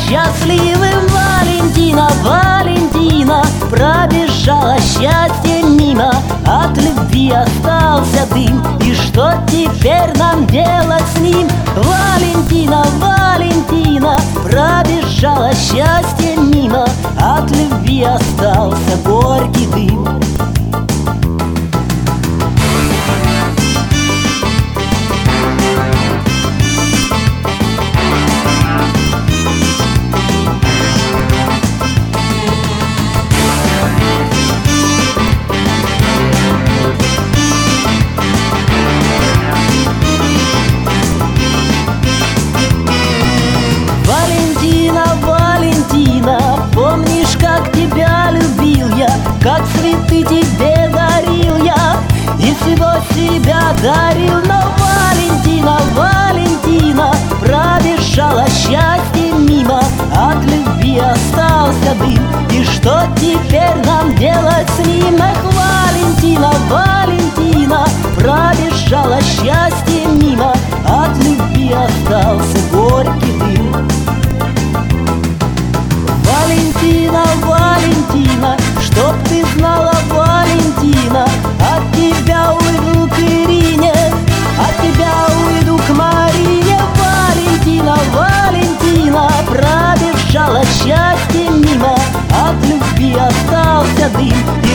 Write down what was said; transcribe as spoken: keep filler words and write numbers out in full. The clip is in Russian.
счастливым. Валентина, Валентина, пробежало счастье мимо, от любви остался дым, и что теперь нам делать с ним? Валентина, Валентина, пробежало счастье мимо, от любви остался горький дым. Помнишь, как тебя любил я, как цветы тебе дарил я, и всего себя дарил. Но Валентина, Валентина, пробежало счастье мимо, от любви остался дым, и что теперь нам делать с ним? Эх, Валентина, Валентина, пробежало счастье мимо, от любви остался горький дым. Валентина, Валентина, чтоб ты знала, Валентина, от тебя уйду к Ирине, от тебя уйду к Марине. Валентина, Валентина, пробежало счастье мимо, от любви остался дым.